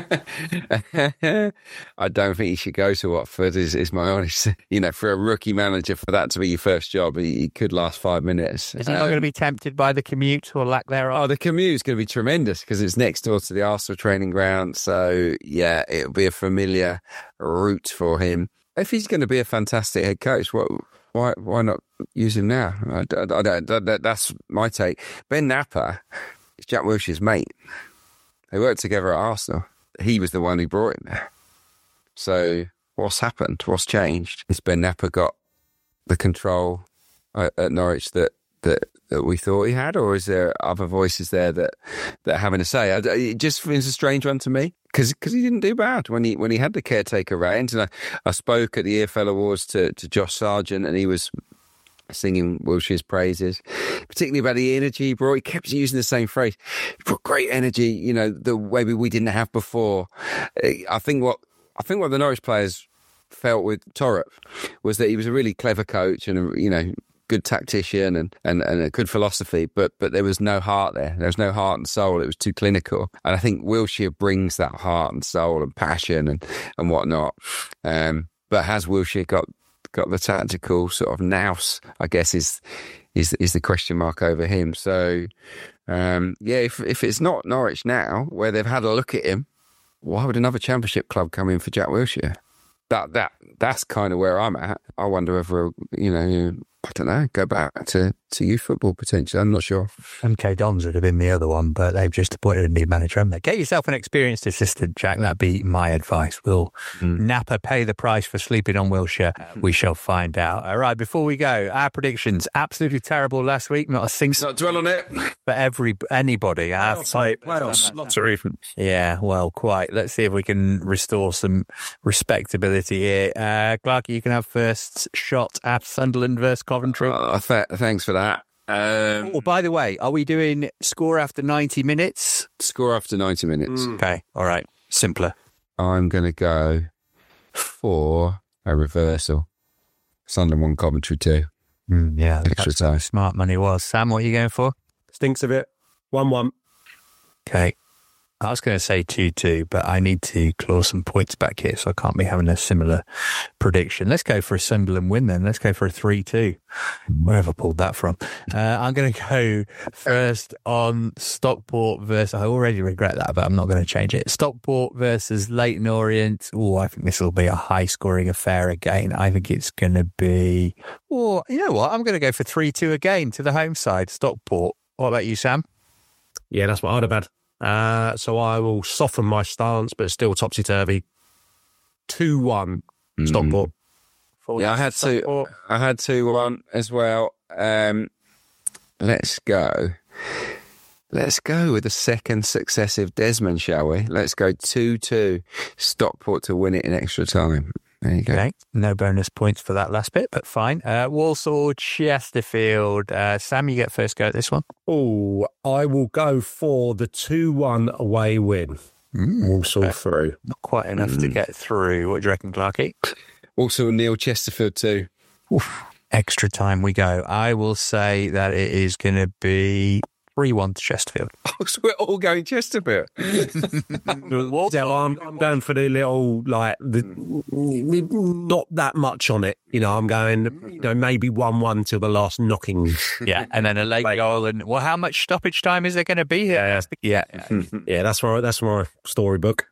I don't think he should go to Watford, is, is my honest... You know, for a rookie manager, for that to be your first job, he, he could last five minutes. Is he um, not going to be tempted by the commute or lack thereof? Oh, the commute is going to be tremendous because it's next door to the Arsenal training ground. So, yeah, it'll be a familiar route for him. If he's going to be a fantastic head coach, what, why why not use him now? I, I, I don't, that, that's my take. Ben Napper is Jack Wilshere's mate. They worked together at Arsenal. He was the one who brought him there. So, what's happened? What's changed? Has Ben Napper got the control at, at Norwich that that that we thought he had, or is there other voices there that that are having a say? It just feels a strange one to me because because he didn't do bad when he when he had the caretaker reins. And I, I spoke at the E F L Awards to, to Josh Sargent, and he was singing Wilshere's praises, particularly about the energy he brought. He kept using the same phrase. He brought great energy, you know, the way we didn't have before. I think what I think what the Norwich players felt with Torup was that he was a really clever coach and a, you know, good tactician and, and, and a good philosophy, but but there was no heart there. There was no heart and soul. It was too clinical. And I think Wilshere brings that heart and soul and passion and, and whatnot. Um, but has Wilshere got got the tactical sort of nous, I guess, is is is the question mark over him. So, um, yeah, if if it's not Norwich now, where they've had a look at him, why would another Championship club come in for Jack Wilshere? That that that's kind of where I'm at. I wonder if we're, you know, I don't know, go back to, to youth football potentially. I'm not sure. M K Dons would have been the other one, but they've just appointed a new manager, haven't they? Get yourself an experienced assistant, Jack. That'd be my advice. Will mm. Napa pay the price for sleeping on Wilshere? We shall find out. All right, before we go, our predictions. Absolutely terrible last week. Not a single. Not dwell on it. For every anybody. Our fight. Playoffs. Lottery. Yeah, well, quite. Let's see if we can restore some respectability here. Uh, Clarky, you can have first shot at Sunderland versus Coventry. Oh, th- thanks for that. Um, oh, by the way, are we doing score after ninety minutes? Score after ninety minutes. Mm. Okay, all right. Simpler. I'm going to go for a reversal. Sunderland one, Coventry two. Mm, yeah, extra time. Smart money was. Sam, what are you going for? Stinks of it. one one. Okay. I was going to say two two, but I need to claw some points back here, so I can't be having a similar prediction. Let's go for a Sunderland win then. Let's go for a three two. Where have I pulled that from? Uh, I'm going to go first on Stockport versus... I already regret that, but I'm not going to change it. Stockport versus Leyton Orient. Oh, I think this will be a high-scoring affair again. I think it's going to be... Oh, you know what? I'm going to go for three two again to the home side, Stockport. What about you, Sam? Yeah, that's what I'd have had. Uh, so I will soften my stance, but still topsy-turvy. two one mm. Stockport. Yeah, I had two. I had two one as well. Um, let's go. Let's go with the second successive Desmond, shall we? Let's go two two Stockport to win it in extra time. There you go. Okay. No bonus points for that last bit, but fine. Uh, Walsall, Chesterfield. Uh, Sam, you get first go at this one. Oh, I will go for the two one away win. Mm, Walsall okay. through. Not quite enough mm. to get through. What do you reckon, Clarky? Also, Neil Chesterfield too. Oof. Extra time we go. I will say that it is going to be three one to Chesterfield. Oh, so we're all going Chesterfield. Yeah, I'm, I'm going for the little, like, the, not that much on it. You know, I'm going, you know, maybe one one till the last knocking. Yeah, and then a late like, goal. And, well, how much stoppage time is there going to be here? Yeah, yeah. yeah that's, my, that's my storybook.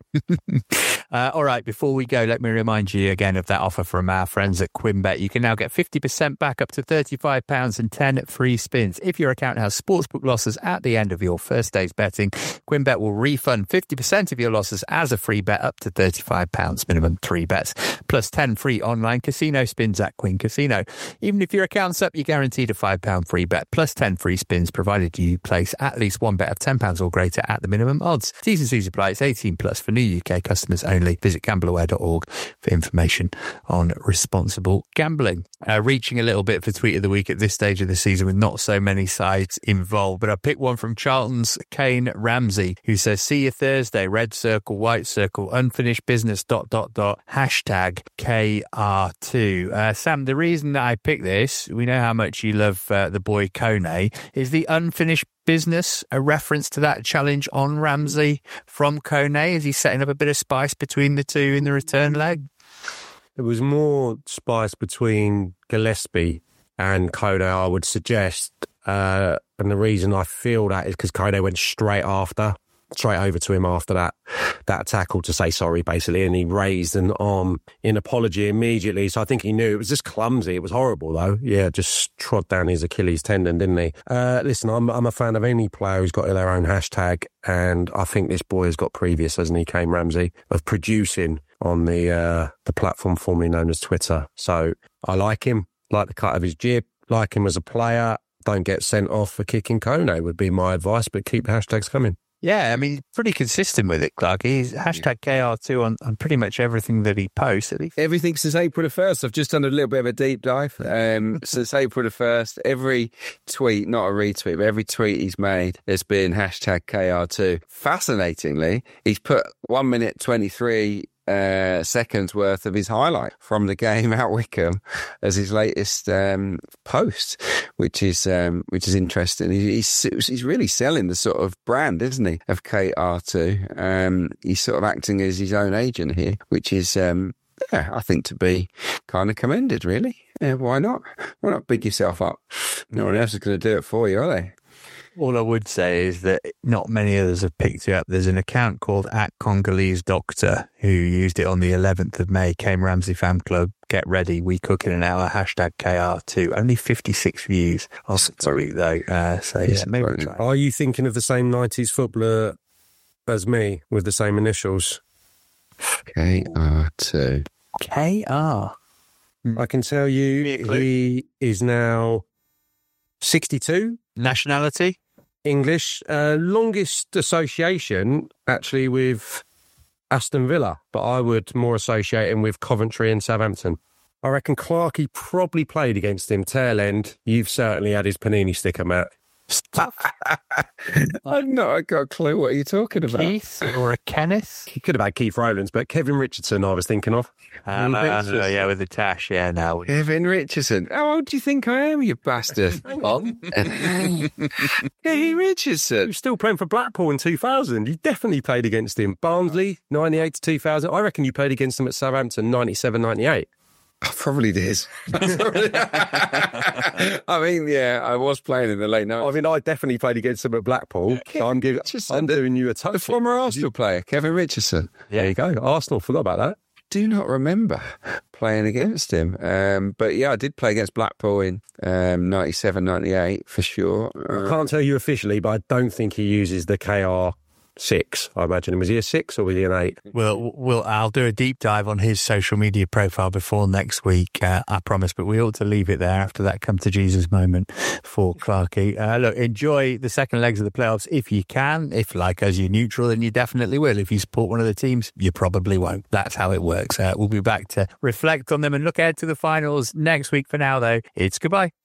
uh, all right, before we go, let me remind you again of that offer from our friends at QuimBet. You can now get fifty percent back up to thirty-five pounds and ten free spins. If your account has sportsbook losses at the end of your first day's betting, QuimBet will refund fifty percent of your losses as a free bet up to thirty-five pounds, minimum three bets, plus ten free online casino spins at Queen Casino. Even if your account's up, you're guaranteed a five pounds free bet, plus ten free spins, provided you place at least one bet of ten pounds or greater at the minimum odds. T's and C's apply. It's eighteen plus for new U K customers only. Visit gamble aware dot org for information on responsible gambling. Uh, reaching a little bit for Tweet of the Week at this stage of the season with not so many sides involved, but I picked one from Charlton's Kane Ramsey, who says, see you Thursday, red circle, white circle, unfinished business, dot, dot, dot, hashtag K R two. Uh, Sam, the reason that I picked this, we know how much you love uh, the boy Kone, is the unfinished business a reference to that challenge on Ramsey from Kone? Is he setting up a bit of spice between the two in the return leg? There was more spice between Gillespie and Kone, I would suggest. Uh, and the reason I feel that is because Kone went straight after, straight over to him after that that tackle to say sorry, basically, and he raised an arm in apology immediately. So I think he knew it was just clumsy. It was horrible, though. Yeah, just trod down his Achilles tendon, didn't he? Uh, listen, I'm I'm a fan of any player who's got their own hashtag, and I think this boy has got previous, hasn't he, Kane Ramsey, of producing on the uh, the platform formerly known as Twitter. So I like him, like the cut of his jib, like him as a player. Don't get sent off for kicking Kone would be my advice, but keep the hashtags coming. Yeah, I mean, he's pretty consistent with it, Clark. He's hashtag K R two on, on pretty much everything that he posts, at least. Everything since April the first. I've just done a little bit of a deep dive. Um, since April the first, every tweet, not a retweet, but every tweet he's made has been hashtag K R two. Fascinatingly, he's put one minute twenty-three Uh, seconds worth of his highlight from the game at Wickham as his latest um, post, which is um, which is interesting. He, he's he's really selling the sort of brand, isn't he, of K R two? Um, he's sort of acting as his own agent here, which is um, yeah, I think to be kind of commended, really. Yeah, why not? Why not big yourself up? No one else is going to do it for you, are they? All I would say is that not many others have picked you up. There's an account called at Congolese Doctor who used it on the eleventh of May. Kame Ramsey Fan Club, get ready. We cook in an hour. Hashtag K R two. Only fifty-six views on the week though. Uh, so yeah, maybe we'll try. Are you thinking of the same nineties footballer as me with the same initials? K R two. K R. I can tell you he is now sixty-two. Nationality? English. Uh, longest association actually with Aston Villa, but I would more associate him with Coventry and Southampton. I reckon Clarkey probably played against him tail end. You've certainly had his panini sticker, Matt. I've not got a clue what you're talking about. Keith or a Kenneth? He could have had Keith Rowlands, but Kevin Richardson I was thinking of. Um, uh, uh, yeah, with the tash, yeah, now. Kevin Richardson. How old do you think I am, you bastard? Hang on. Kevin Richardson. He was still playing for Blackpool in two thousand. You definitely played against him. Barnsley, ninety-eight to two thousand. I reckon you played against him at Southampton, ninety-seven ninety-eight. I probably did. I mean, yeah, I was playing in the late nineties. I mean, I definitely played against him at Blackpool. So I'm, giving, I'm doing you a total. The former Arsenal player, Kevin Richardson. Yeah. There you go. Arsenal, forgot about that. Do not remember playing against him. Um, but yeah, I did play against Blackpool in um, ninety-seven ninety-eight for sure. Uh, I can't tell you officially, but I don't think he uses the K R six. I imagine him. Was he a six or was he an eight? Well, we'll I'll do a deep dive on his social media profile before next week, uh, I promise. But we ought to leave it there after that come to Jesus moment for Clarkey. Uh, look, enjoy the second legs of the playoffs if you can. If, like us, you're neutral, then you definitely will. If you support one of the teams, you probably won't. That's how it works. Uh, we'll be back to reflect on them and look ahead to the finals next week. For now, though, it's goodbye.